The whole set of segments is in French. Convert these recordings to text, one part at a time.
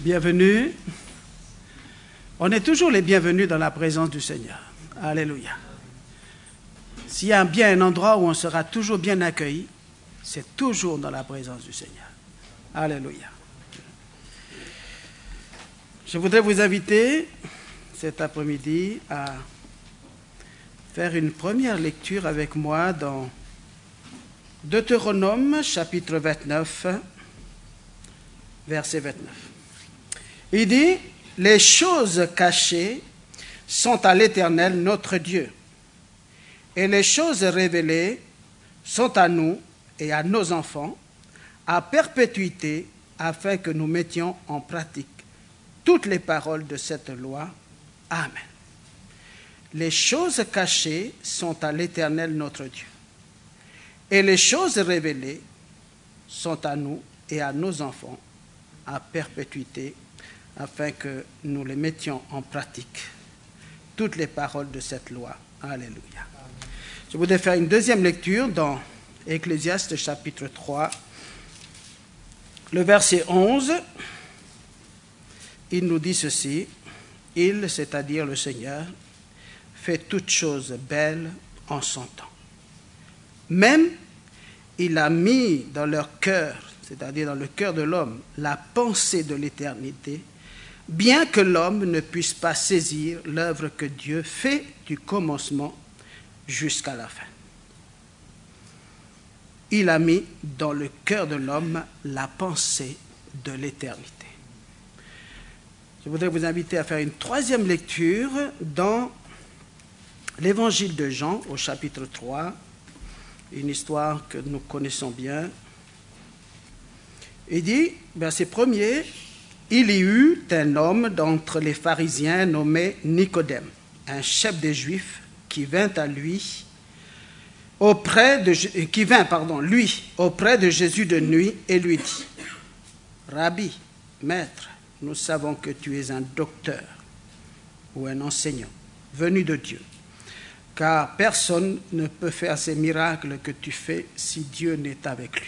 Bienvenue. On est toujours les bienvenus dans la présence du Seigneur. Alléluia. S'il y a bien un endroit où on sera toujours bien accueilli, c'est toujours dans la présence du Seigneur. Alléluia. Je voudrais vous inviter cet après-midi à faire une première lecture avec moi dans Deutéronome chapitre 29, verset 29. Il dit, « Les choses cachées sont à l'Éternel notre Dieu, et les choses révélées sont à nous et à nos enfants, à perpétuité, afin que nous mettions en pratique toutes les paroles de cette loi. Amen. Les choses cachées sont à l'Éternel notre Dieu, et les choses révélées sont à nous et à nos enfants, à perpétuité, afin que nous les mettions en pratique, toutes les paroles de cette loi. Alléluia. Je voudrais faire une deuxième lecture dans Ecclésiaste chapitre 3, le verset 11. Il nous dit ceci, « Il, c'est-à-dire le Seigneur, fait toutes choses belles en son temps. Même, il a mis dans leur cœur, c'est-à-dire dans le cœur de l'homme, la pensée de l'éternité, bien que l'homme ne puisse pas saisir l'œuvre que Dieu fait du commencement jusqu'à la fin. » Il a mis dans le cœur de l'homme la pensée de l'éternité. Je voudrais vous inviter à faire une troisième lecture dans l'Évangile de Jean, au chapitre 3, une histoire que nous connaissons bien. Il dit, verset 1er, « Il y eut un homme d'entre les pharisiens nommé Nicodème, un chef des Juifs, qui vint auprès de Jésus de nuit et lui dit, « Rabbi, maître, nous savons que tu es un docteur ou un enseignant venu de Dieu, car personne ne peut faire ces miracles que tu fais si Dieu n'est avec lui. »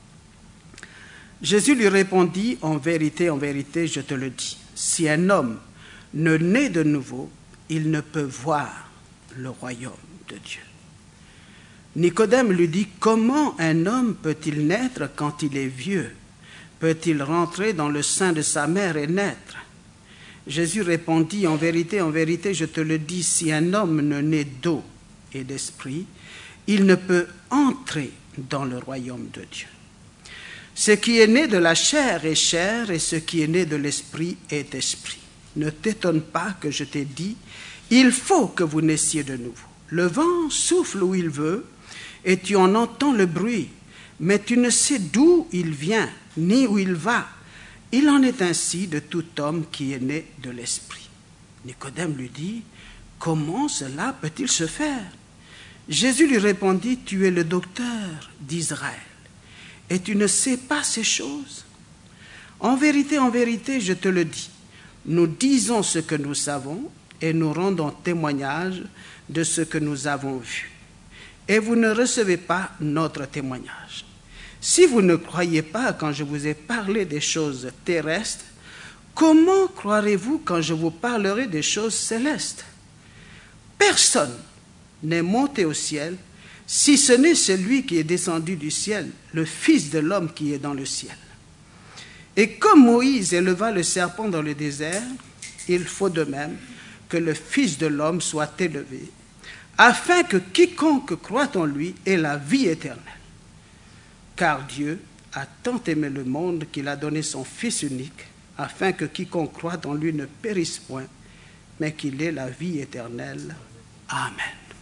Jésus lui répondit, « En vérité, je te le dis, si un homme ne naît de nouveau, il ne peut voir le royaume de Dieu. » Nicodème lui dit, « Comment un homme peut-il naître quand il est vieux? Peut-il rentrer dans le sein de sa mère et naître? » Jésus répondit, « En vérité, je te le dis, si un homme ne naît d'eau et d'esprit, il ne peut entrer dans le royaume de Dieu. Ce qui est né de la chair est chair, et ce qui est né de l'esprit est esprit. Ne t'étonne pas que je t'ai dit, il faut que vous naissiez de nouveau. Le vent souffle où il veut, et tu en entends le bruit, mais tu ne sais d'où il vient, ni où il va. Il en est ainsi de tout homme qui est né de l'esprit. » Nicodème lui dit, « Comment cela peut-il se faire ?» Jésus lui répondit, « Tu es le docteur d'Israël, et tu ne sais pas ces choses. En vérité, je te le dis, nous disons ce que nous savons, et nous rendons témoignage de ce que nous avons vu. Et vous ne recevez pas notre témoignage. Si vous ne croyez pas quand je vous ai parlé des choses terrestres, comment croirez-vous quand je vous parlerai des choses célestes? Personne n'est monté au ciel, si ce n'est celui qui est descendu du ciel, le Fils de l'homme qui est dans le ciel. Et comme Moïse éleva le serpent dans le désert, il faut de même que le Fils de l'homme soit élevé, afin que quiconque croit en lui ait la vie éternelle. Car Dieu a tant aimé le monde qu'il a donné son Fils unique, afin que quiconque croit en lui ne périsse point, mais qu'il ait la vie éternelle. Amen. Amen. »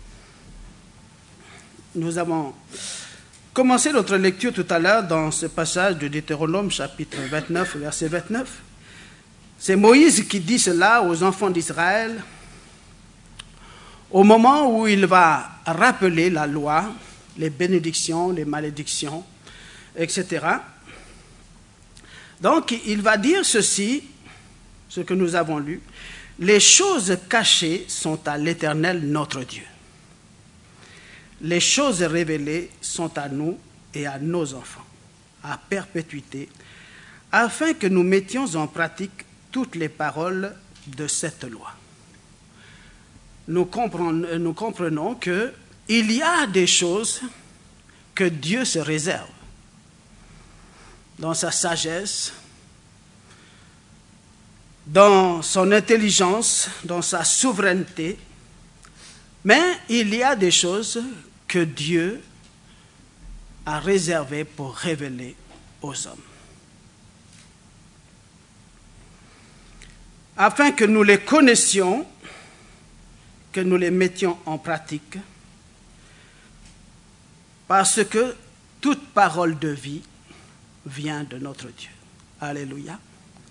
Nous avons commencé notre lecture tout à l'heure dans ce passage de Deutéronome, chapitre 29, verset 29. C'est Moïse qui dit cela aux enfants d'Israël au moment où il va rappeler la loi, les bénédictions, les malédictions, etc. Donc, il va dire ceci, ce que nous avons lu, « Les choses cachées sont à l'Éternel notre Dieu. Les choses révélées sont à nous et à nos enfants, à perpétuité, afin que nous mettions en pratique toutes les paroles de cette loi. Nous comprenons qu'il y a des choses que Dieu se réserve dans sa sagesse, dans son intelligence, dans sa souveraineté, mais il y a des choses que Dieu a réservées pour révéler aux hommes. Afin que nous les connaissions, que nous les mettions en pratique, parce que toute parole de vie vient de notre Dieu. Alléluia.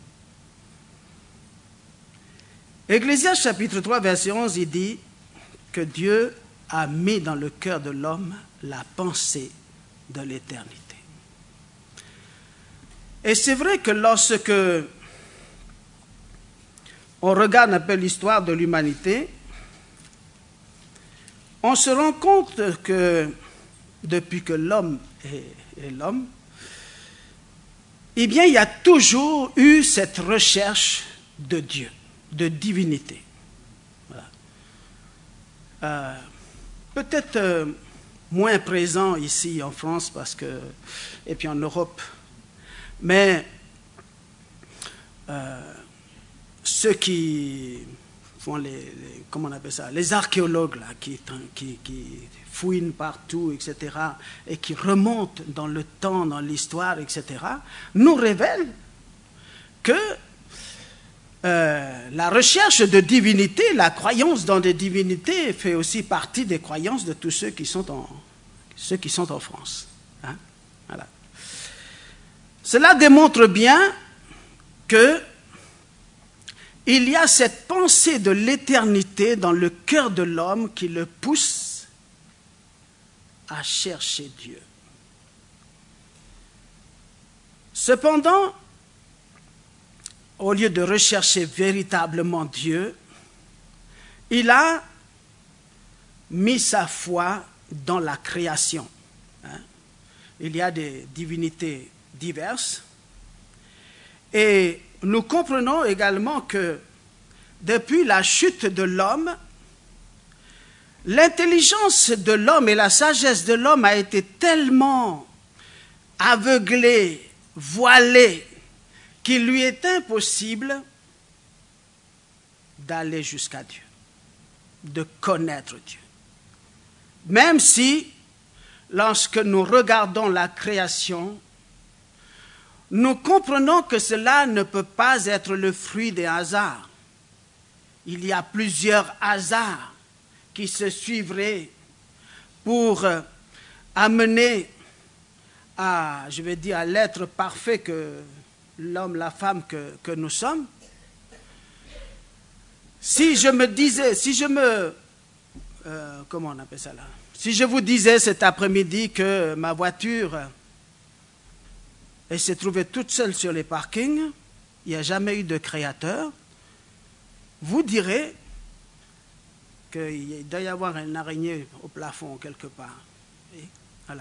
Ecclésiaste chapitre 3, verset 11, il dit que Dieu a mis dans le cœur de l'homme la pensée de l'éternité. Et c'est vrai que lorsque on regarde un peu l'histoire de l'humanité, on se rend compte que depuis que l'homme est l'homme, eh bien, il y a toujours eu cette recherche de Dieu, de divinité. Voilà. Peut-être moins présent ici en France et puis en Europe, mais ceux qui font comment on appelle ça, les archéologues là, qui fouinent partout, etc., et qui remontent dans le temps, dans l'histoire, etc., nous révèlent que la recherche de divinité, la croyance dans des divinités fait aussi partie des croyances de tous ceux qui sont en France. Hein? Voilà. Cela démontre bien que il y a cette pensée de l'éternité dans le cœur de l'homme qui le pousse à chercher Dieu. Cependant, au lieu de rechercher véritablement Dieu, il a mis sa foi dans la création. Il y a des divinités diverses. Et nous comprenons également que depuis la chute de l'homme, l'intelligence de l'homme et la sagesse de l'homme a été tellement aveuglée, voilée, qu'il lui est impossible d'aller jusqu'à Dieu, de connaître Dieu. Même si, lorsque nous regardons la création, nous comprenons que cela ne peut pas être le fruit des hasards. Il y a plusieurs hasards qui se suivraient pour amener à l'être parfait que l'homme, la femme que nous sommes. Si je vous disais cet après-midi que ma voiture s'est trouvée toute seule sur les parkings, il n'y a jamais eu de créateur, vous direz qu'il doit y avoir une araignée au plafond quelque part. Et voilà.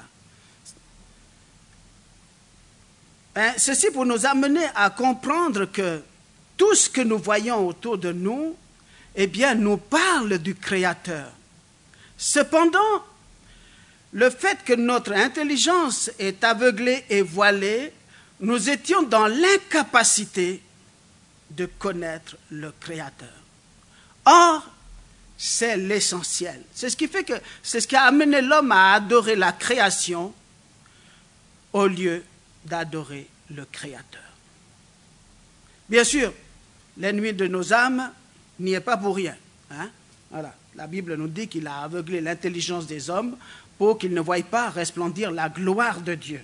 Ceci pour nous amener à comprendre que tout ce que nous voyons autour de nous, eh bien, nous parle du Créateur. Cependant, le fait que notre intelligence est aveuglée et voilée, nous étions dans l'incapacité de connaître le Créateur. Or, c'est l'essentiel. C'est ce qui a amené l'homme à adorer la création au lieu d'adorer le Créateur. Bien sûr, l'ennemi de nos âmes n'y est pas pour rien. Hein? Voilà. La Bible nous dit qu'il a aveuglé l'intelligence des hommes pour qu'ils ne voient pas resplendir la gloire de Dieu.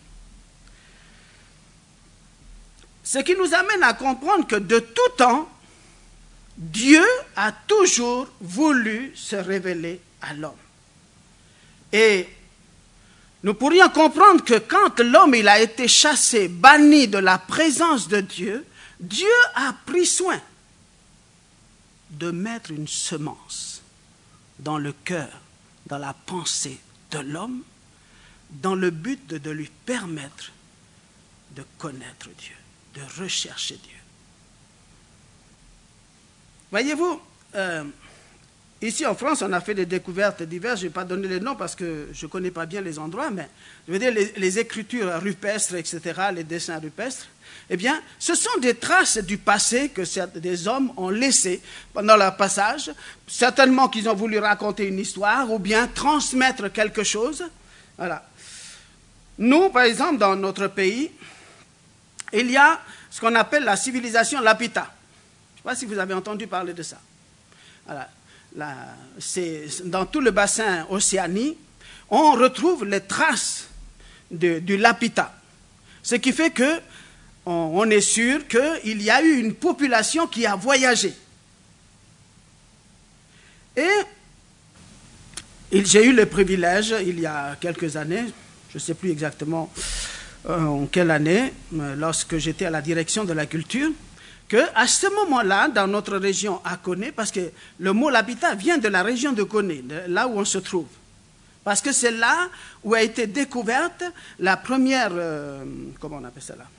Ce qui nous amène à comprendre que de tout temps, Dieu a toujours voulu se révéler à l'homme. Et nous pourrions comprendre que quand l'homme il a été chassé, banni de la présence de Dieu, Dieu a pris soin de mettre une semence dans le cœur, dans la pensée de l'homme, dans le but de lui permettre de connaître Dieu. de rechercher Dieu. Voyez-vous, ici en France, on a fait des découvertes diverses. Je ne vais pas donner les noms parce que je ne connais pas bien les endroits, mais je veux dire les écritures rupestres, etc., les dessins rupestres, eh bien, ce sont des traces du passé que des hommes ont laissées pendant leur passage. Certainement qu'ils ont voulu raconter une histoire ou bien transmettre quelque chose. Voilà. Nous, par exemple, dans notre pays, il y a ce qu'on appelle la civilisation Lapita. Je ne sais pas si vous avez entendu parler de ça. Voilà. C'est dans tout le bassin océanique, on retrouve les traces du Lapita. Ce qui fait que on est sûr qu'il y a eu une population qui a voyagé. Et j'ai eu le privilège, il y a quelques années, je ne sais plus exactement en quelle année, lorsque j'étais à la direction de la culture, qu'à ce moment-là, dans notre région à Koné, parce que le mot l'habitat vient de la région de Koné, là où on se trouve. Parce que c'est là où a été découverte la première, comment on appelle ça là,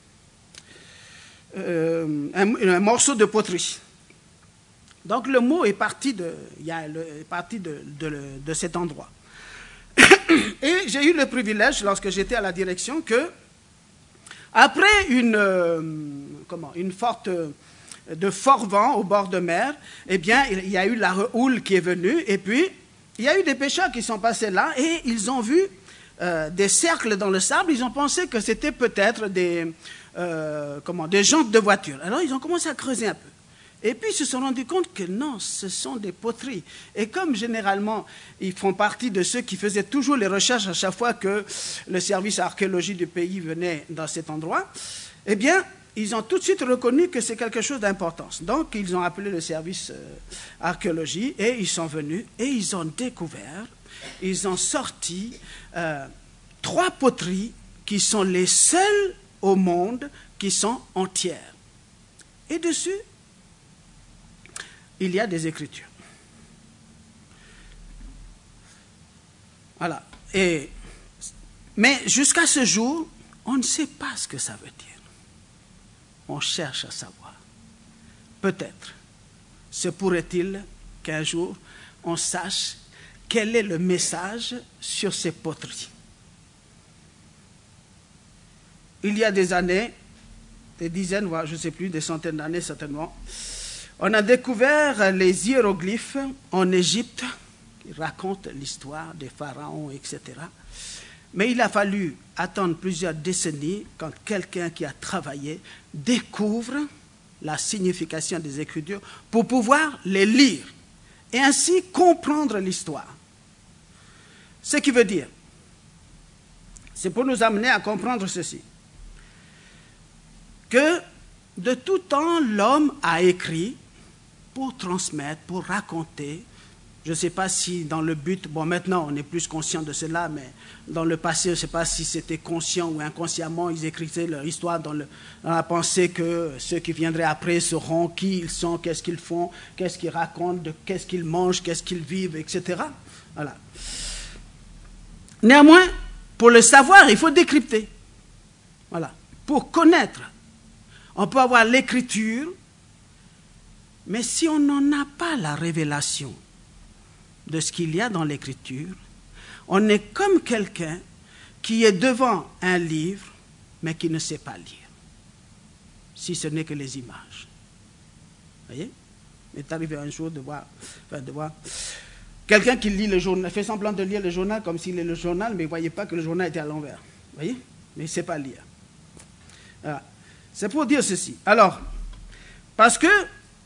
un morceau de poterie. Donc le mot est parti de cet endroit. Et j'ai eu le privilège, lorsque j'étais à la direction, que après de fort vent au bord de mer, eh bien, il y a eu la houle qui est venue, et puis il y a eu des pêcheurs qui sont passés là, et ils ont vu des cercles dans le sable. Ils ont pensé que c'était peut-être des jantes de voiture. Alors ils ont commencé à creuser un peu. Et puis ils se sont rendus compte que non, ce sont des poteries. Et comme généralement, ils font partie de ceux qui faisaient toujours les recherches à chaque fois que le service archéologie du pays venait dans cet endroit, eh bien, ils ont tout de suite reconnu que c'est quelque chose d'importance. Donc, ils ont appelé le service archéologie et ils sont venus et ils ont découvert, ils ont sorti 3 poteries qui sont les seules au monde qui sont entières. Et dessus, il y a des écritures. Voilà. Mais jusqu'à ce jour, on ne sait pas ce que ça veut dire. On cherche à savoir. Peut-être se pourrait-il qu'un jour, on sache quel est le message sur ces poteries. Il y a des années, des dizaines, voire je ne sais plus, des centaines d'années certainement, on a découvert les hiéroglyphes en Égypte qui racontent l'histoire des pharaons, etc. Mais il a fallu attendre plusieurs décennies quand quelqu'un qui a travaillé découvre la signification des Écritures pour pouvoir les lire et ainsi comprendre l'histoire. Ce qui veut dire, c'est pour nous amener à comprendre ceci, que de tout temps, l'homme a écrit pour transmettre, pour raconter. Je ne sais pas si dans le but, bon maintenant on est plus conscient de cela, mais dans le passé, je ne sais pas si c'était conscient ou inconsciemment, ils écrivaient leur histoire dans la pensée que ceux qui viendraient après sauront qui ils sont, qu'est-ce qu'ils font, qu'est-ce qu'ils racontent, qu'est-ce qu'ils mangent, qu'est-ce qu'ils vivent, etc. Voilà. Néanmoins, pour le savoir, il faut décrypter. Voilà. Pour connaître, on peut avoir l'écriture, mais si on n'en a pas la révélation de ce qu'il y a dans l'écriture, on est comme quelqu'un qui est devant un livre, mais qui ne sait pas lire, si ce n'est que les images. Vous voyez? Il est arrivé un jour de voir quelqu'un qui lit le journal, fait semblant de lire le journal comme s'il lit le journal, mais il ne voyait pas que le journal était à l'envers. Vous voyez? Mais il ne sait pas lire. Voilà. C'est pour dire ceci. Alors, parce que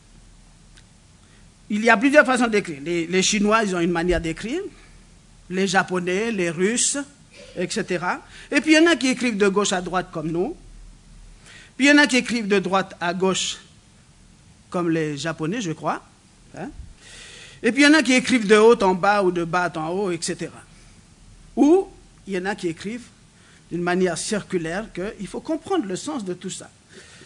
il y a plusieurs façons d'écrire. Les Chinois, ils ont une manière d'écrire, les Japonais, les Russes, etc. Et puis il y en a qui écrivent de gauche à droite comme nous, puis il y en a qui écrivent de droite à gauche comme les Japonais, je crois. Hein? Et puis il y en a qui écrivent de haut en bas ou de bas en haut, etc. Ou il y en a qui écrivent d'une manière circulaire qu'il faut comprendre le sens de tout ça.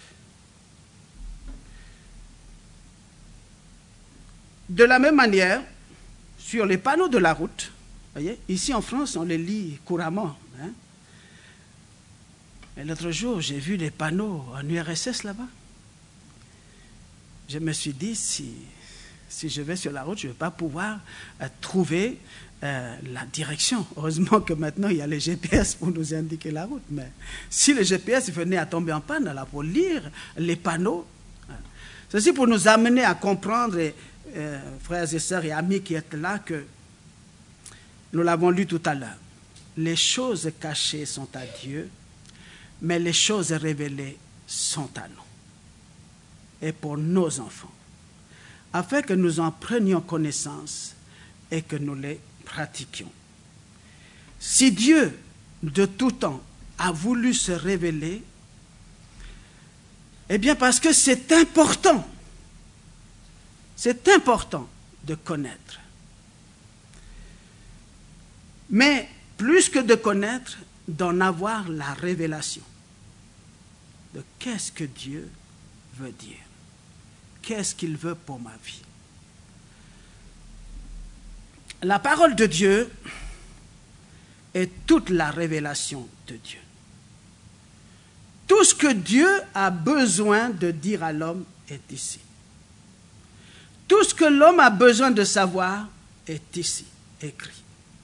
De la même manière, sur les panneaux de la route, voyez, ici en France, on les lit couramment. Hein. Et l'autre jour, j'ai vu des panneaux en URSS là-bas. Je me suis dit, si je vais sur la route, je ne vais pas pouvoir trouver la direction. Heureusement que maintenant, il y a les GPS pour nous indiquer la route. Mais si le GPS venait à tomber en panne, alors pour lire les panneaux, ceci pour nous amener à comprendre, frères et sœurs et amis qui êtes là, que nous l'avons lu tout à l'heure. Les choses cachées sont à Dieu, mais les choses révélées sont à nous et pour nos enfants, afin que nous en prenions connaissance et que nous les pratiquions. Si Dieu, de tout temps, a voulu se révéler, eh bien parce que c'est important de connaître. Mais plus que de connaître, d'en avoir la révélation de qu'est-ce que Dieu veut dire. Qu'est-ce qu'il veut pour ma vie? La parole de Dieu est toute la révélation de Dieu. Tout ce que Dieu a besoin de dire à l'homme est ici. Tout ce que l'homme a besoin de savoir est ici, écrit.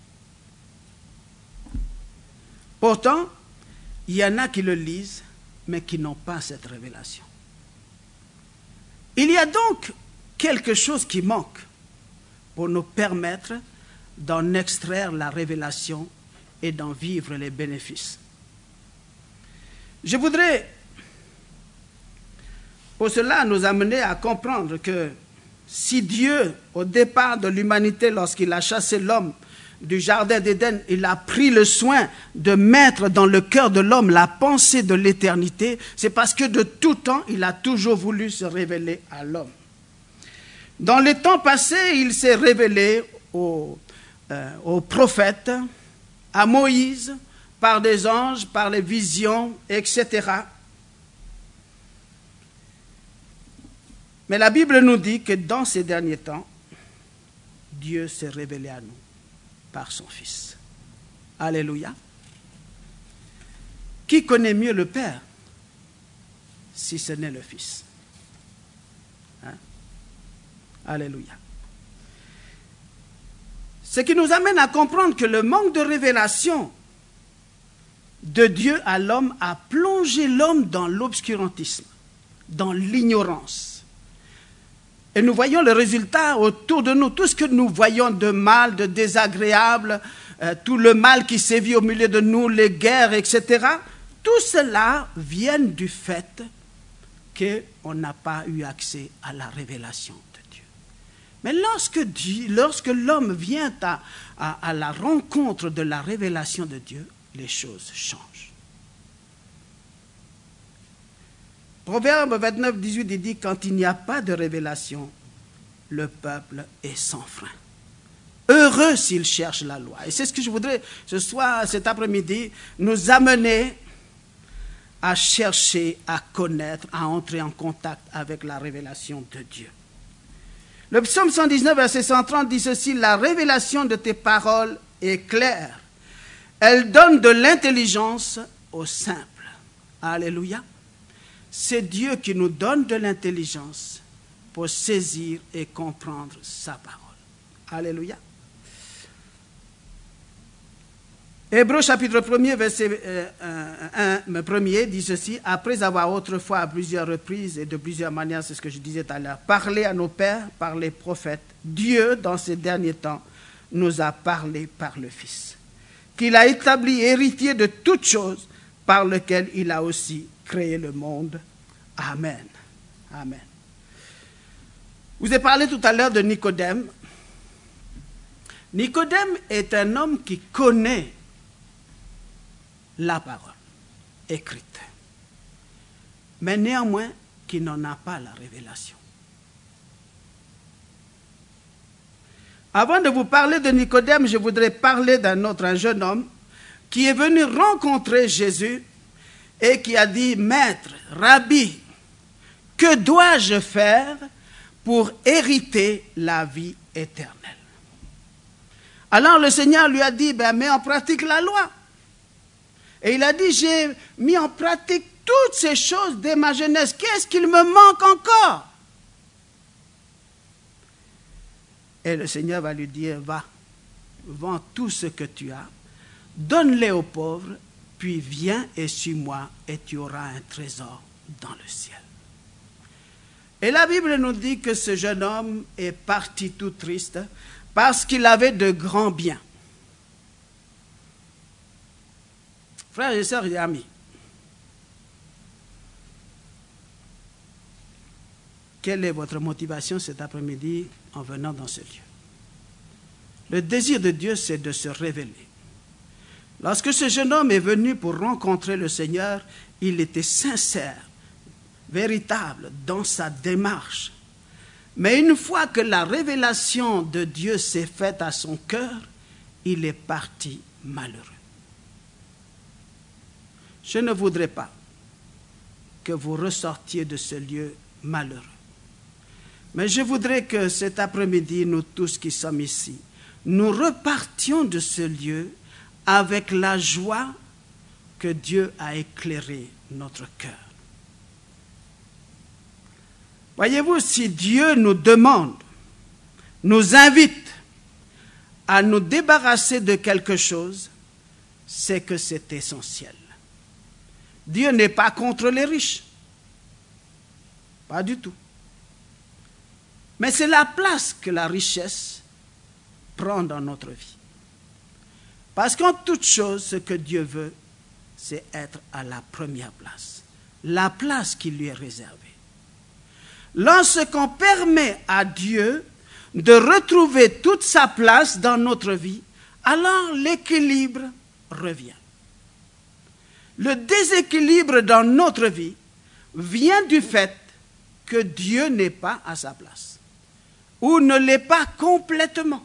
Pourtant, il y en a qui le lisent, mais qui n'ont pas cette révélation. Il y a donc quelque chose qui manque pour nous permettre d'en extraire la révélation et d'en vivre les bénéfices. Je voudrais, pour cela, nous amener à comprendre que si Dieu, au départ de l'humanité, lorsqu'il a chassé l'homme du jardin d'Éden, il a pris le soin de mettre dans le cœur de l'homme la pensée de l'éternité, c'est parce que de tout temps, il a toujours voulu se révéler à l'homme. Dans les temps passés, il s'est révélé aux prophètes, à Moïse, par des anges, par les visions, etc. Mais la Bible nous dit que dans ces derniers temps, Dieu s'est révélé à nous par son Fils. Alléluia. Qui connaît mieux le Père si ce n'est le Fils? Hein? Alléluia. Ce qui nous amène à comprendre que le manque de révélation de Dieu à l'homme a plongé l'homme dans l'obscurantisme, dans l'ignorance. Et nous voyons le résultat autour de nous. Tout ce que nous voyons de mal, de désagréable, tout le mal qui sévit au milieu de nous, les guerres, etc., tout cela vient du fait qu'on n'a pas eu accès à la révélation de Dieu. Mais lorsque l'homme vient à la rencontre de la révélation de Dieu, les choses changent. Proverbe 29, 18, il dit, quand il n'y a pas de révélation, le peuple est sans frein. Heureux s'il cherche la loi. Et c'est ce que je voudrais, ce soir, cet après-midi, nous amener à chercher, à connaître, à entrer en contact avec la révélation de Dieu. Le psaume 119, verset 130 dit ceci, la révélation de tes paroles est claire. Elle donne de l'intelligence aux simples. Alléluia. C'est Dieu qui nous donne de l'intelligence pour saisir et comprendre sa parole. Alléluia. Hébreux chapitre 1er, verset 1er dit ceci, après avoir autrefois à plusieurs reprises et de plusieurs manières, c'est ce que je disais tout à l'heure, parlé à nos pères par les prophètes, Dieu, dans ces derniers temps, nous a parlé par le Fils, qu'il a établi héritier de toutes choses, par lequel il a aussi créé le monde. Amen. Amen. Je vous ai parlé tout à l'heure de Nicodème. Nicodème est un homme qui connaît la parole écrite, mais néanmoins qui n'en a pas la révélation. Avant de vous parler de Nicodème, je voudrais parler un jeune homme qui est venu rencontrer Jésus et qui a dit, Maître, Rabbi, que dois-je faire pour hériter la vie éternelle? Alors le Seigneur lui a dit, mets en pratique la loi. Et il a dit, j'ai mis en pratique toutes ces choses dès ma jeunesse. Qu'est-ce qu'il me manque encore? Et le Seigneur va lui dire, va, vends tout ce que tu as, donne-les aux pauvres, puis viens et suis-moi, et tu auras un trésor dans le ciel. Et la Bible nous dit que ce jeune homme est parti tout triste parce qu'il avait de grands biens. Frères et sœurs et amis, quelle est votre motivation cet après-midi en venant dans ce lieu? Le désir de Dieu, c'est de se révéler. Lorsque ce jeune homme est venu pour rencontrer le Seigneur, il était sincère, véritable dans sa démarche. Mais une fois que la révélation de Dieu s'est faite à son cœur, il est parti malheureux. Je ne voudrais pas que vous ressortiez de ce lieu malheureux. Mais je voudrais que cet après-midi, nous tous qui sommes ici, nous repartions de ce lieu avec la joie que Dieu a éclairé notre cœur. Voyez-vous, si Dieu nous demande, nous invite à nous débarrasser de quelque chose, c'est que c'est essentiel. Dieu n'est pas contre les riches. Pas du tout. Mais c'est la place que la richesse prend dans notre vie. Parce qu'en toute chose, ce que Dieu veut, c'est être à la première place. La place qui lui est réservée. Lorsqu'on permet à Dieu de retrouver toute sa place dans notre vie, alors l'équilibre revient. Le déséquilibre dans notre vie vient du fait que Dieu n'est pas à sa place, ou ne l'est pas complètement.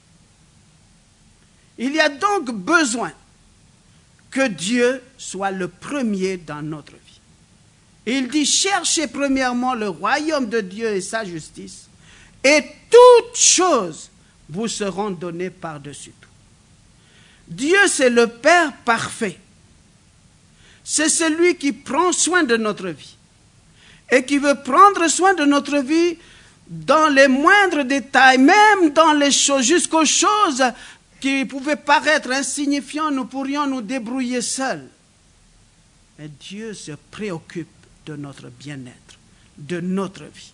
Il y a donc besoin que Dieu soit le premier dans notre vie. Il dit, cherchez premièrement le royaume de Dieu et sa justice, et toutes choses vous seront données par-dessus tout. Dieu, c'est le Père parfait. C'est celui qui prend soin de notre vie et qui veut prendre soin de notre vie dans les moindres détails, même dans les choses, jusqu'aux choses qui pouvaient paraître insignifiantes, nous pourrions nous débrouiller seuls. Mais Dieu se préoccupe de notre bien-être, de notre vie.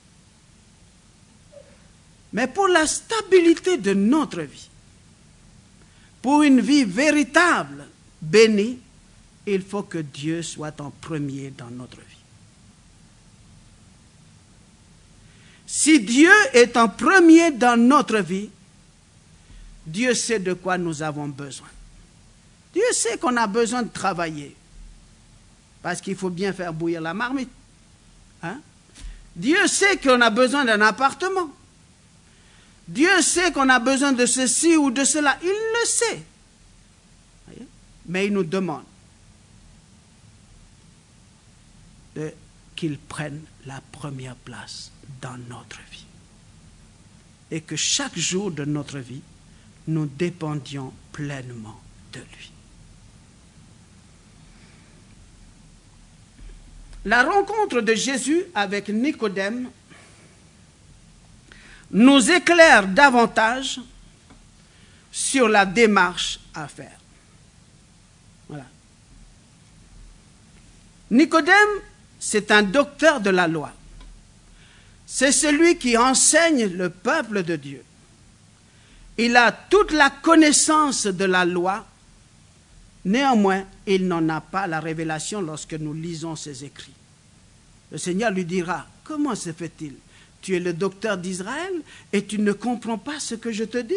Mais pour la stabilité de notre vie, pour une vie véritable, bénie, il faut que Dieu soit en premier dans notre vie. Si Dieu est en premier dans notre vie, Dieu sait de quoi nous avons besoin. Dieu sait qu'on a besoin de travailler. Parce qu'il faut bien faire bouillir la marmite. Hein? Dieu sait qu'on a besoin d'un appartement. Dieu sait qu'on a besoin de ceci ou de cela. Il le sait. Voyez? Mais il nous demande qu'il prenne la première place dans notre vie. Et que chaque jour de notre vie, nous dépendions pleinement de lui. La rencontre de Jésus avec Nicodème nous éclaire davantage sur la démarche à faire. Voilà. Nicodème, c'est un docteur de la loi. C'est celui qui enseigne le peuple de Dieu. Il a toute la connaissance de la loi. Néanmoins, il n'en a pas la révélation lorsque nous lisons ses écrits. Le Seigneur lui dira, comment se fait-il? Tu es le docteur d'Israël et tu ne comprends pas ce que je te dis?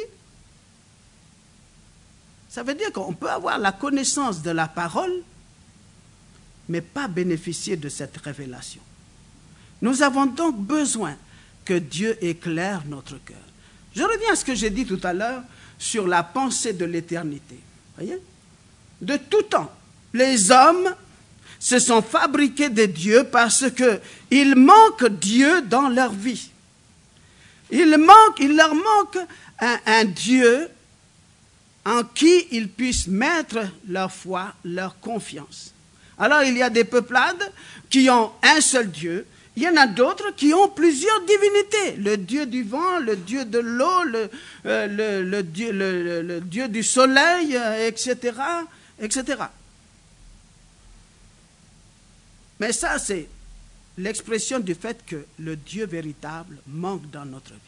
Ça veut dire qu'on peut avoir la connaissance de la parole, mais pas bénéficier de cette révélation. Nous avons donc besoin que Dieu éclaire notre cœur. Je reviens à ce que j'ai dit tout à l'heure sur la pensée de l'éternité. Voyez? De tout temps, les hommes se sont fabriqués des dieux parce qu'il manque Dieu dans leur vie. Il leur manque un Dieu en qui ils puissent mettre leur foi, leur confiance. Alors il y a des peuplades qui ont un seul Dieu, il y en a d'autres qui ont plusieurs divinités, le Dieu du vent, le Dieu de l'eau, le Dieu du soleil, etc., etc. Mais ça, c'est l'expression du fait que le Dieu véritable manque dans notre vie.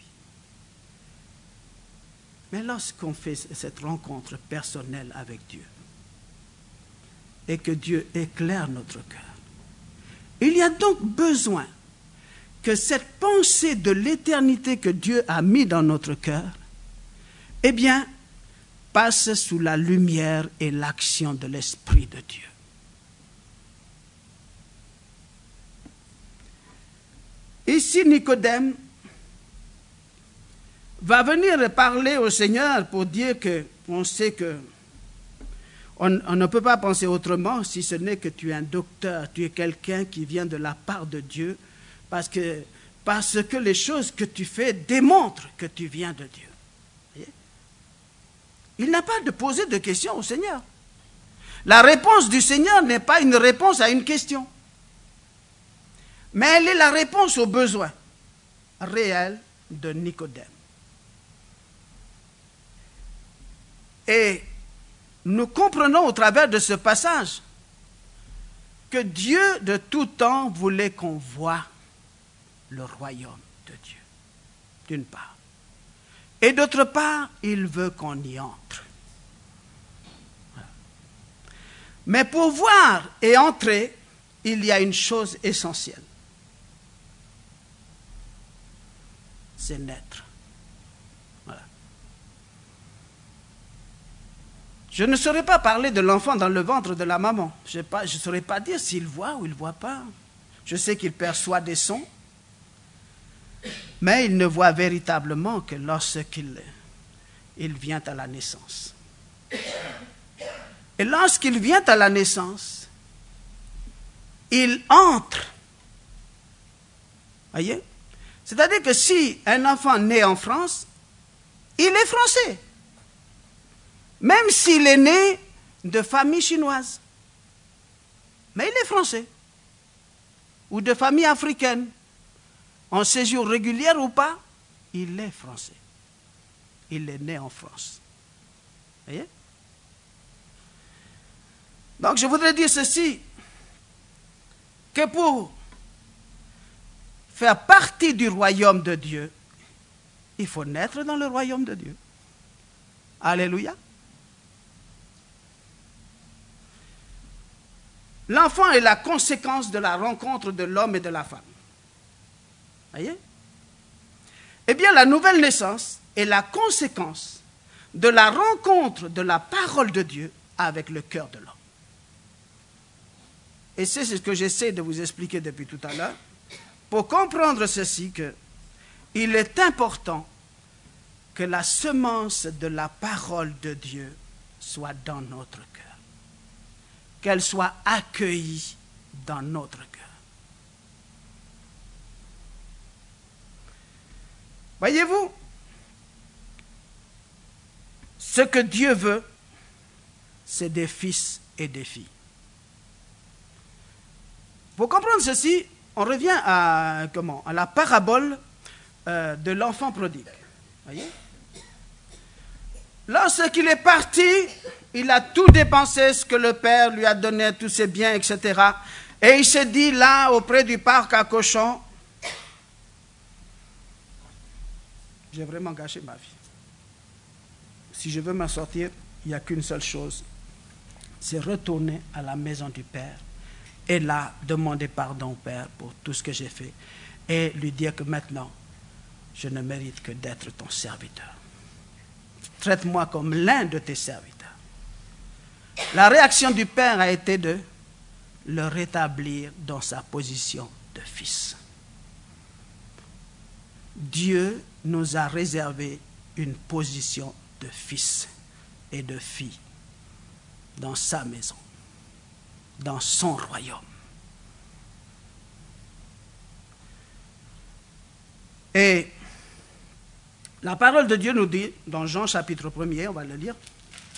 Mais lorsqu'on fait cette rencontre personnelle avec Dieu et que Dieu éclaire notre cœur, il y a donc besoin que cette pensée de l'éternité que Dieu a mis dans notre cœur, eh bien, passe sous la lumière et l'action de l'Esprit de Dieu. Ici, Nicodème va venir parler au Seigneur pour dire qu'on sait que on ne peut pas penser autrement si ce n'est que tu es un docteur, tu es quelqu'un qui vient de la part de Dieu, parce que les choses que tu fais démontrent que tu viens de Dieu. Voyez? Il n'a pas de poser de questions au Seigneur. La réponse du Seigneur n'est pas une réponse à une question, mais elle est la réponse aux besoins réels de Nicodème. Et nous comprenons au travers de ce passage que Dieu de tout temps voulait qu'on voie le royaume de Dieu, d'une part. Et d'autre part, il veut qu'on y entre. Mais pour voir et entrer, il y a une chose essentielle. C'est naître. Voilà. Je ne saurais pas parler de l'enfant dans le ventre de la maman. Je ne saurais pas dire s'il voit ou il ne voit pas. Je sais qu'il perçoit des sons, mais il ne voit véritablement que lorsqu'il vient à la naissance. Et lorsqu'il vient à la naissance, il entre. Voyez? C'est-à-dire que si un enfant naît en France, il est français. Même s'il est né de famille chinoise. Mais il est français. Ou de famille africaine. En séjour régulier ou pas, il est français. Il est né en France. Vous voyez? Donc je voudrais dire ceci, que pour faire partie du royaume de Dieu, il faut naître dans le royaume de Dieu. Alléluia. L'enfant est la conséquence de la rencontre de l'homme et de la femme. Voyez? Eh bien, la nouvelle naissance est la conséquence de la rencontre de la parole de Dieu avec le cœur de l'homme. Et c'est ce que j'essaie de vous expliquer depuis tout à l'heure, pour comprendre ceci, qu'il est important que la semence de la parole de Dieu soit dans notre cœur, qu'elle soit accueillie dans notre cœur. Voyez-vous, ce que Dieu veut, c'est des fils et des filles. Pour comprendre ceci, on revient à la parabole de l'enfant prodigue. Voyez? Lorsqu'il est parti, il a tout dépensé, ce que le père lui a donné, tous ses biens, etc. Et il s'est dit là, auprès du parc à cochons, j'ai vraiment gâché ma vie. Si je veux m'en sortir, il n'y a qu'une seule chose, c'est retourner à la maison du Père et là, demander pardon au Père pour tout ce que j'ai fait et lui dire que maintenant, je ne mérite que d'être ton serviteur. Traite-moi comme l'un de tes serviteurs. La réaction du Père a été de le rétablir dans sa position de fils. Dieu nous a réservé une position de fils et de fille dans sa maison, dans son royaume. Et la parole de Dieu nous dit, dans Jean chapitre 1er, on va le lire,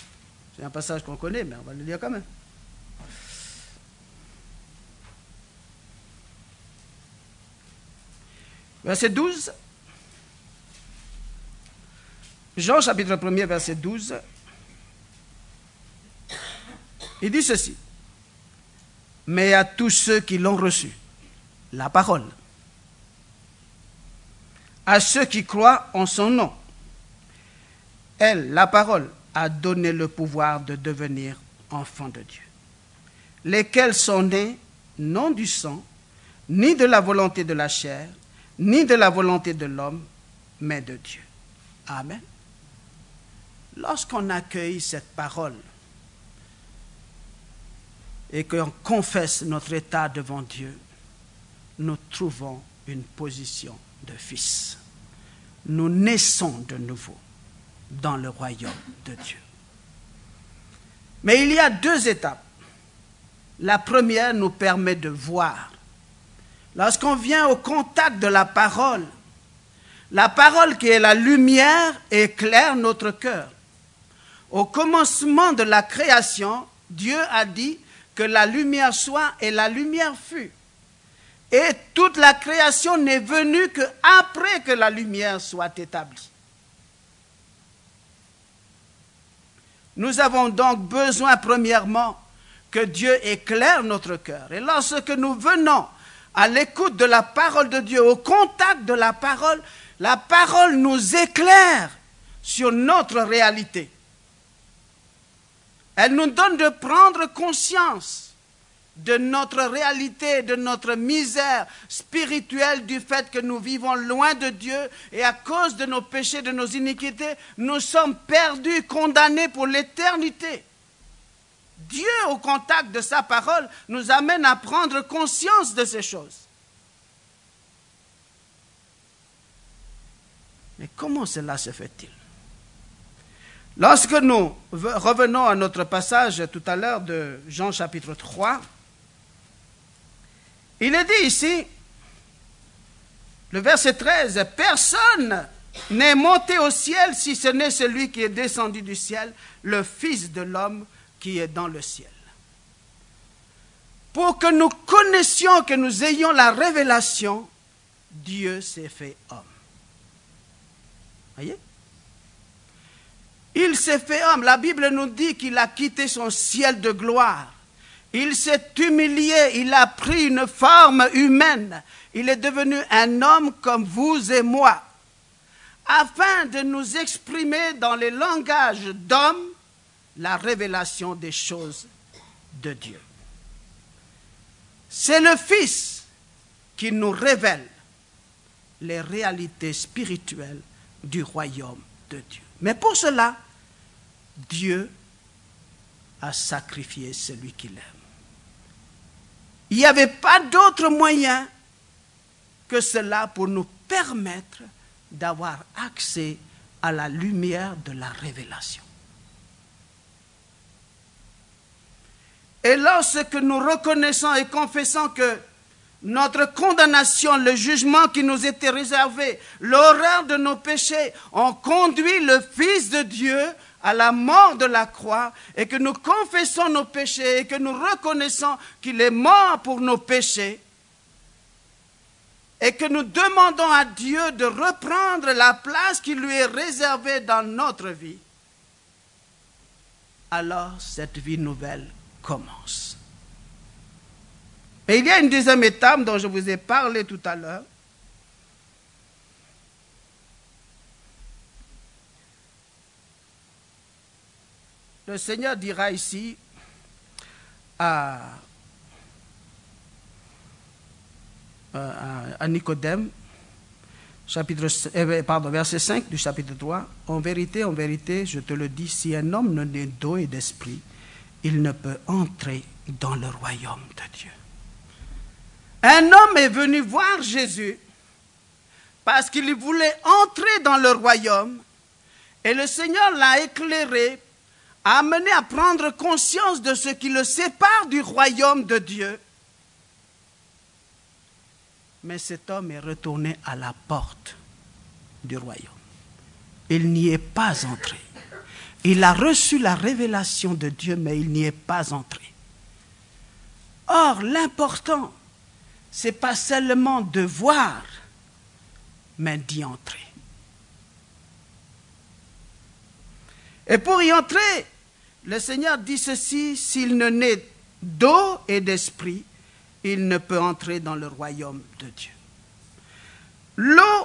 C'est un passage qu'on connaît, mais on va le lire quand même. Verset 12. Jean chapitre 1er, verset 12. Il dit ceci. Mais à tous ceux qui l'ont reçu, la parole, à ceux qui croient en son nom, elle, la parole, a donné le pouvoir de devenir enfants de Dieu, lesquels sont nés non du sang, ni de la volonté de la chair, ni de la volonté de l'homme, mais de Dieu. Amen. Lorsqu'on accueille cette parole et qu'on confesse notre état devant Dieu, nous trouvons une position de fils. Nous naissons de nouveau dans le royaume de Dieu. Mais il y a deux étapes. La première nous permet de voir. Lorsqu'on vient au contact de la parole qui est la lumière éclaire notre cœur. Au commencement de la création, Dieu a dit que la lumière soit et la lumière fut. Et toute la création n'est venue qu'après que la lumière soit établie. Nous avons donc besoin premièrement que Dieu éclaire notre cœur. Et lorsque nous venons à l'écoute de la parole de Dieu, au contact de la parole nous éclaire sur notre réalité. Elle nous donne de prendre conscience de notre réalité, de notre misère spirituelle, du fait que nous vivons loin de Dieu et à cause de nos péchés, de nos iniquités, nous sommes perdus, condamnés pour l'éternité. Dieu, au contact de sa parole, nous amène à prendre conscience de ces choses. Mais comment cela se fait-il? Lorsque nous revenons à notre passage tout à l'heure de Jean chapitre 3, il est dit ici, le verset 13, « Personne n'est monté au ciel si ce n'est celui qui est descendu du ciel, le Fils de l'homme qui est dans le ciel. » Pour que nous connaissions, que nous ayons la révélation, Dieu s'est fait homme. Voyez? Il s'est fait homme. La Bible nous dit qu'il a quitté son ciel de gloire. Il s'est humilié, il a pris une forme humaine. Il est devenu un homme comme vous et moi, afin de nous exprimer dans les langages d'hommes la révélation des choses de Dieu. C'est le Fils qui nous révèle les réalités spirituelles du royaume de Dieu. Mais pour cela, Dieu a sacrifié celui qu'il aime. Il n'y avait pas d'autre moyen que cela pour nous permettre d'avoir accès à la lumière de la révélation. Et lorsque nous reconnaissons et confessons que notre condamnation, le jugement qui nous était réservé, l'horreur de nos péchés ont conduit le Fils de Dieu à la mort de la croix, et que nous confessons nos péchés et que nous reconnaissons qu'il est mort pour nos péchés, et que nous demandons à Dieu de reprendre la place qui lui est réservée dans notre vie, alors cette vie nouvelle commence. Et il y a une deuxième étape dont je vous ai parlé tout à l'heure. Le Seigneur dira ici à Nicodème, verset 5 du chapitre 3, « En vérité, je te le dis, si un homme ne naît d'eau et d'esprit, il ne peut entrer dans le royaume de Dieu. » Un homme est venu voir Jésus parce qu'il voulait entrer dans le royaume, et le Seigneur l'a éclairé, a amené à prendre conscience de ce qui le sépare du royaume de Dieu. Mais cet homme est retourné à la porte du royaume. Il n'y est pas entré. Il a reçu la révélation de Dieu, mais il n'y est pas entré. Or, l'important, ce n'est pas seulement de voir, mais d'y entrer. Et pour y entrer, le Seigneur dit ceci, s'il ne naît d'eau et d'esprit, il ne peut entrer dans le royaume de Dieu. L'eau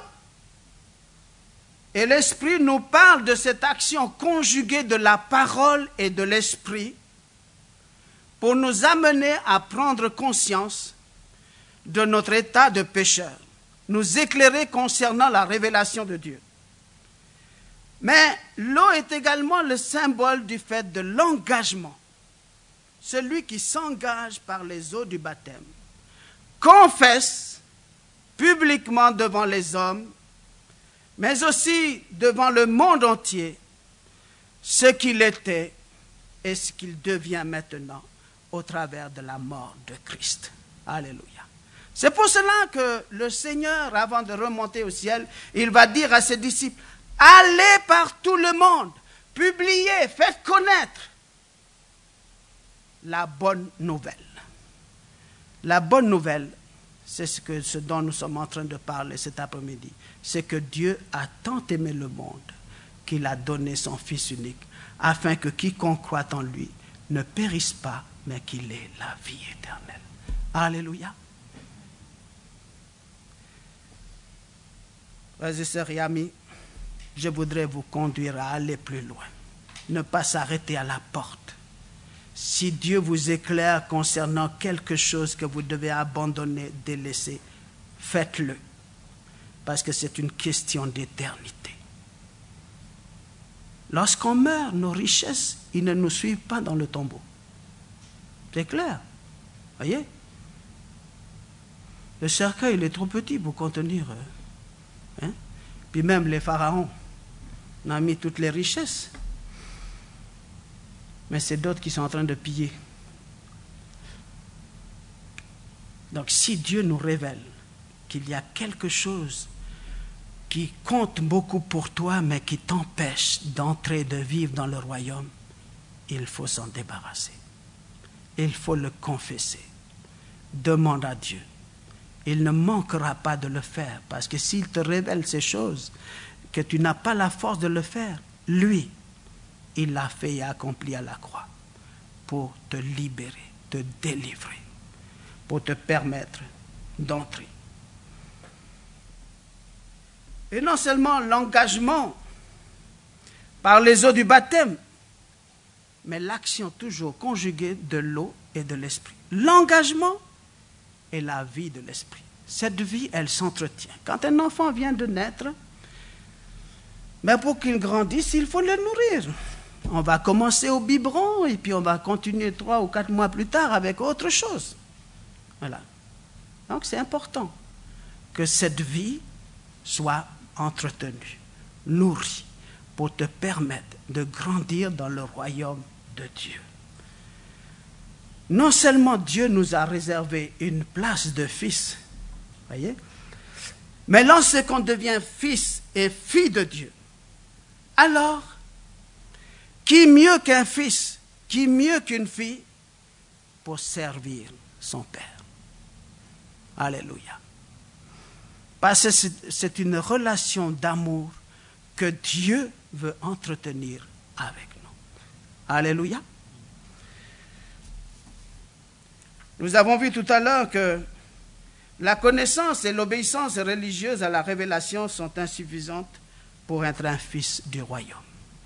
et l'esprit nous parlent de cette action conjuguée de la parole et de l'esprit pour nous amener à prendre conscience de notre état de pécheur, nous éclairer concernant la révélation de Dieu. Mais l'eau est également le symbole du fait de l'engagement. Celui qui s'engage par les eaux du baptême confesse publiquement devant les hommes, mais aussi devant le monde entier, ce qu'il était et ce qu'il devient maintenant au travers de la mort de Christ. Alléluia. C'est pour cela que le Seigneur, avant de remonter au ciel, il va dire à ses disciples, allez par tout le monde, publiez, faites connaître la bonne nouvelle. La bonne nouvelle, c'est ce dont nous sommes en train de parler cet après-midi. C'est que Dieu a tant aimé le monde qu'il a donné son Fils unique, afin que quiconque croit en lui ne périsse pas, mais qu'il ait la vie éternelle. Alléluia. Frères et sœurs et amis, je voudrais vous conduire à aller plus loin. Ne pas s'arrêter à la porte. Si Dieu vous éclaire concernant quelque chose que vous devez abandonner, délaisser, faites-le. Parce que c'est une question d'éternité. Lorsqu'on meurt, nos richesses, ils ne nous suivent pas dans le tombeau. C'est clair. Voyez? Le cercueil, il est trop petit pour contenir. Puis même les pharaons ont mis toutes les richesses. Mais c'est d'autres qui sont en train de piller. Donc si Dieu nous révèle qu'il y a quelque chose qui compte beaucoup pour toi, mais qui t'empêche d'entrer, de vivre dans le royaume, il faut s'en débarrasser. Il faut le confesser. Demande à Dieu. Il ne manquera pas de le faire, parce que s'il te révèle ces choses, que tu n'as pas la force de le faire, lui, il l'a fait et accompli à la croix pour te libérer, te délivrer, pour te permettre d'entrer. Et non seulement l'engagement par les eaux du baptême, mais l'action toujours conjuguée de l'eau et de l'esprit. L'engagement et la vie de l'esprit. Cette vie, elle s'entretient. Quand un enfant vient de naître, mais pour qu'il grandisse, il faut le nourrir. On va commencer au biberon et puis on va continuer 3 ou 4 mois plus tard avec autre chose. Voilà. Donc c'est important que cette vie soit entretenue, nourrie, pour te permettre de grandir dans le royaume de Dieu. Non seulement Dieu nous a réservé une place de fils, voyez, mais lorsqu'on devient fils et fille de Dieu, alors, qui mieux qu'un fils, qui mieux qu'une fille pour servir son Père? Alléluia. Parce que c'est une relation d'amour que Dieu veut entretenir avec nous. Alléluia. Nous avons vu tout à l'heure que la connaissance et l'obéissance religieuse à la révélation sont insuffisantes pour être un fils du royaume.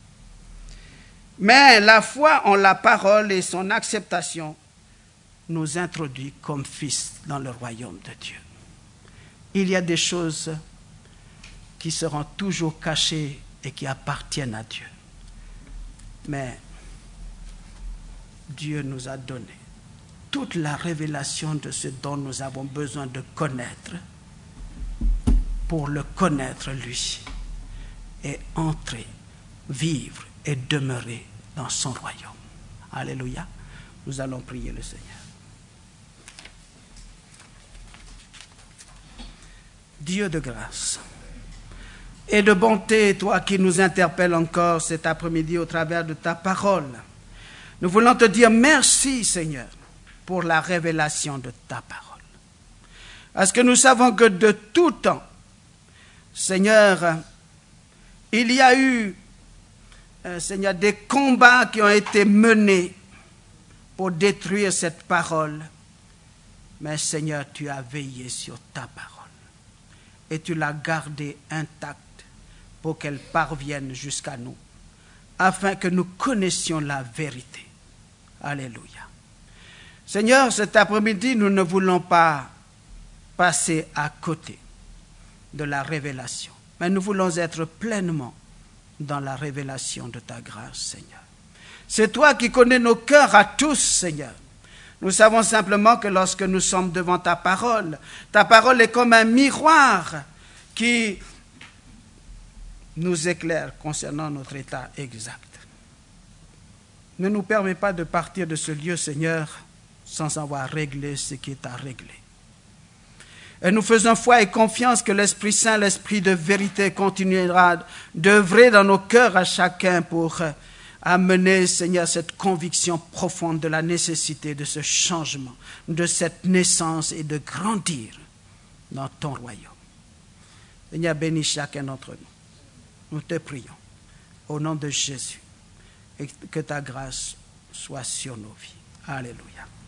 Mais la foi en la parole et son acceptation nous introduit comme fils dans le royaume de Dieu. Il y a des choses qui seront toujours cachées et qui appartiennent à Dieu. Mais Dieu nous a donné toute la révélation de ce dont nous avons besoin de connaître pour le connaître lui et entrer, vivre et demeurer dans son royaume. Alléluia. Nous allons prier le Seigneur. Dieu de grâce, et de bonté, toi qui nous interpelles encore cet après-midi au travers de ta parole. Nous voulons te dire merci, Seigneur, pour la révélation de ta parole. Parce que nous savons que de tout temps, Seigneur, il y a eu, Seigneur, des combats qui ont été menés pour détruire cette parole. Mais Seigneur, tu as veillé sur ta parole et tu l'as gardée intacte pour qu'elle parvienne jusqu'à nous, afin que nous connaissions la vérité. Alléluia. Seigneur, cet après-midi, nous ne voulons pas passer à côté de la révélation, mais nous voulons être pleinement dans la révélation de ta grâce, Seigneur. C'est toi qui connais nos cœurs à tous, Seigneur. Nous savons simplement que lorsque nous sommes devant ta parole est comme un miroir qui nous éclaire concernant notre état exact. Ne nous permets pas de partir de ce lieu, Seigneur, sans avoir réglé ce qui est à régler. Et nous faisons foi et confiance que l'Esprit Saint, l'Esprit de vérité, continuera d'œuvrer dans nos cœurs à chacun pour amener, Seigneur, cette conviction profonde de la nécessité de ce changement, de cette naissance et de grandir dans ton royaume. Seigneur, bénis chacun d'entre nous. Nous te prions au nom de Jésus et que ta grâce soit sur nos vies. Alléluia.